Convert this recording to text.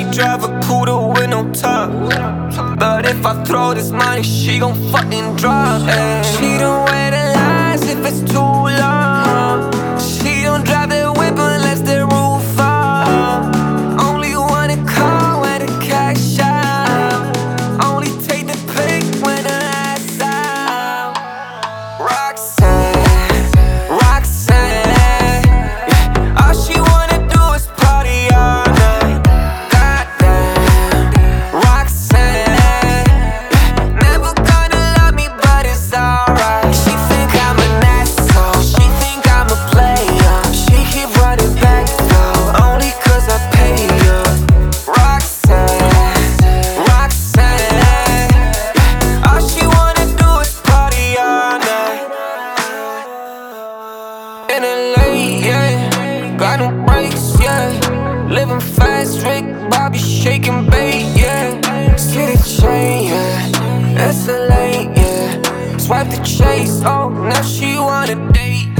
she drive a Cuda with no top. But if I throw this money, she gon' fucking drop. She don't wear the lights if it's too long. She don't drive that whip unless the roof up. Only wanna call when the cash out. Only take the pic when the lights out. Roxanne, Roxanne, yeah. All she wanna do is party all night. Goddamn, Roxanne, yeah. Never gonna love me, but it's alright. She think I'm an asshole, she think I'm a player. She keep running back though, only cause I pay her. Roxanne, Roxanne, yeah. All she wanna do is party all night. In LA, yeah, got no brakes, yeah. Living fast, Rick, Bobby shaking bait, yeah. See the chain, yeah, SLA, yeah. Swipe the chase, oh, now she wanna date.